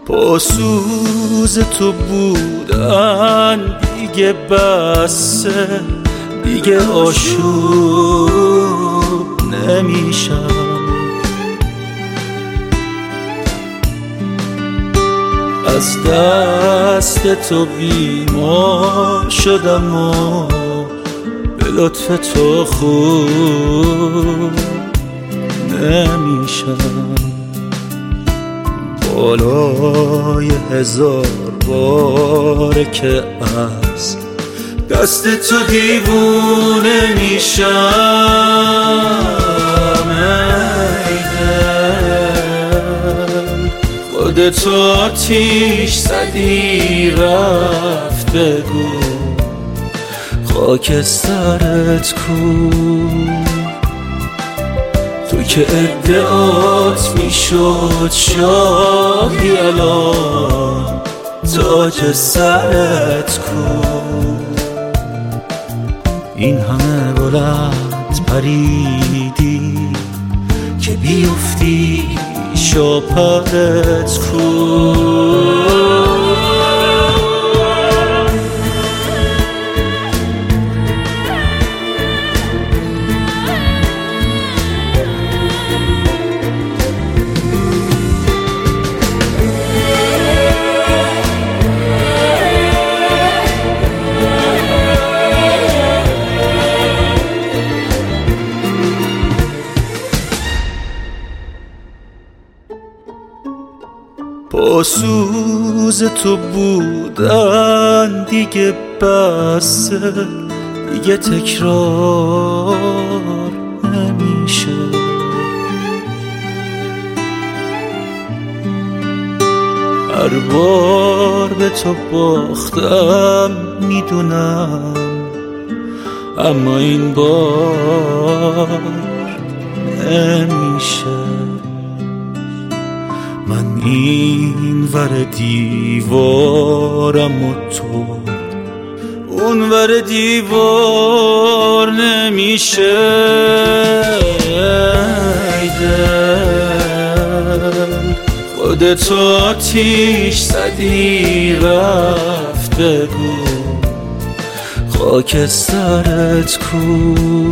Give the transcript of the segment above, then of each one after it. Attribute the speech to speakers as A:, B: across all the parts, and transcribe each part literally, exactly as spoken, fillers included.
A: پاسوز تو بودن دیگه بسه، دیگه آشوب نمیشم. از دست تو بیمار شدم و به لطف تو خوب نمیشم. بالای هزار باره که از دست تو دیوونه میشم. ای دل خودتو آتیش زدی رفت، بگو خاکسترت کو؟ تو که ادعات میشد شاهی، الان تاج سرت کو؟ این همه بلند پریدی که بیفتی شاپرت کو؟ پاسوز تو بودن دیگه بسه، دیگه تکرار نمیشه. هر بار به تو باختم میدونم، اما این بار نمیشه. من این ور دیوارم و تو اون ور دیوار نمیشه. ای دل خودتو آتیش زدی رفت، بگو خاکسترت کو؟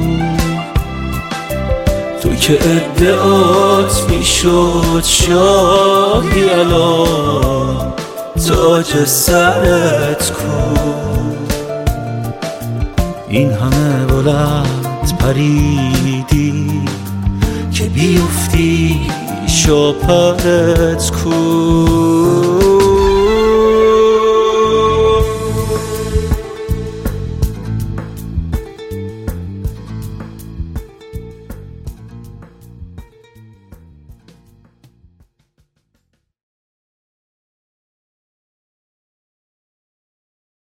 A: تو که ادعات میشد شاهی، الان تاج سرت کو؟ این همه بلند پریدی که بیفتی شاپرت کو؟